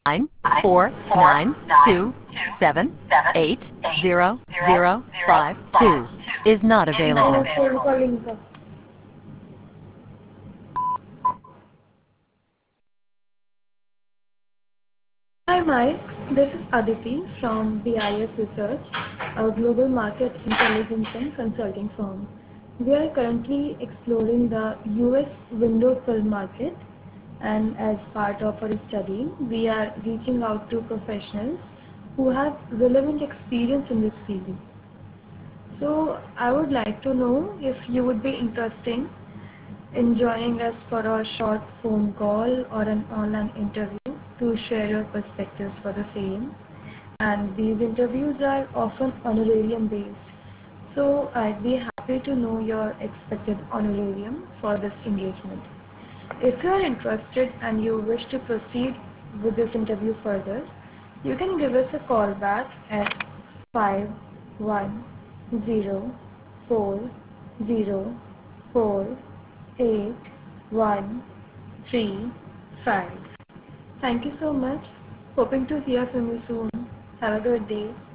94927800052 is not available. phone calling का. Hi Mike, this is Aditi from BIS Research, a global market intelligence and consulting firm. We are currently exploring the US window film market, and as part of our study, we are reaching out to professionals who have relevant experience in this field. So I would like to know if you would be interested in joining us for a short phone call or an online interview to share your perspectives for the same. And these interviews are often honorarium based. So I'd be happy to know your expected honorarium for this engagement. If you are interested and you wish to proceed with this interview further, you can give us a call back at 510408135. Thank you so much. Hoping to hear from you soon. Have a good day.